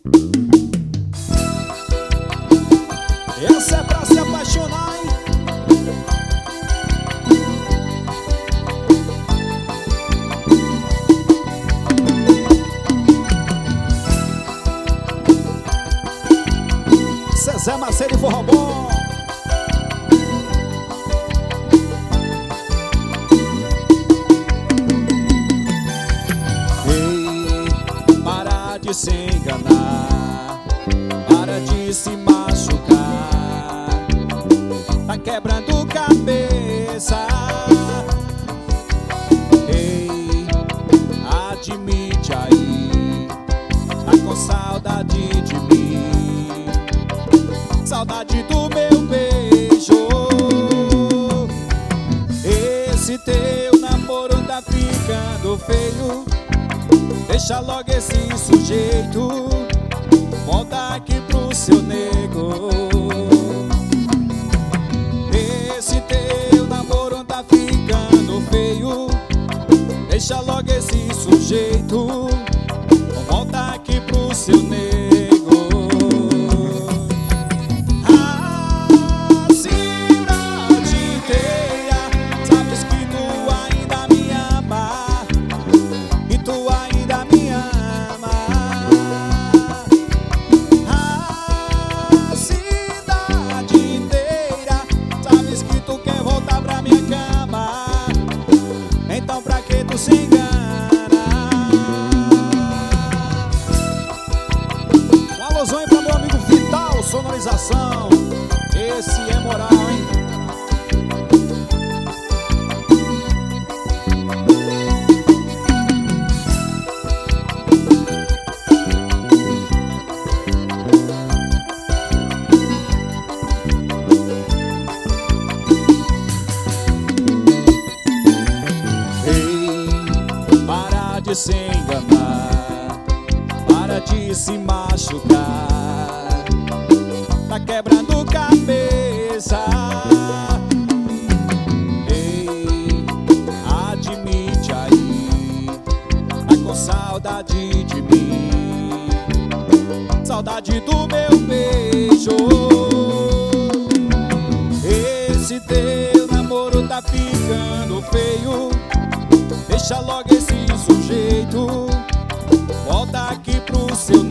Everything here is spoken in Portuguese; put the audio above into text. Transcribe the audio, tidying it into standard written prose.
Essa é pra se apaixonar, hein? Zé Macedo e Forró Bom. Ei, para de se enganar, para de se machucar, tá quebrando cabeça. Ei, admite aí, tá com saudade de mim, saudade do meu beijo. Esse teu namoro tá ficando feio, deixa logo esse sujeito, volta aqui pro seu nego. Esse teu namoro tá ficando feio, deixa logo esse sujeito, volta aqui pro seu nego. Então pra que tu se engana? Um alôzão aí pra meu amigo Vital Sonorização. Esse é moral, hein? De se enganar, para de se machucar, tá quebrando cabeça. Ei, admite aí, tá com saudade de mim, saudade do meu beijo. Esse teu namoro tá ficando feio, deixa logo esse sujeito, volta aqui pro seu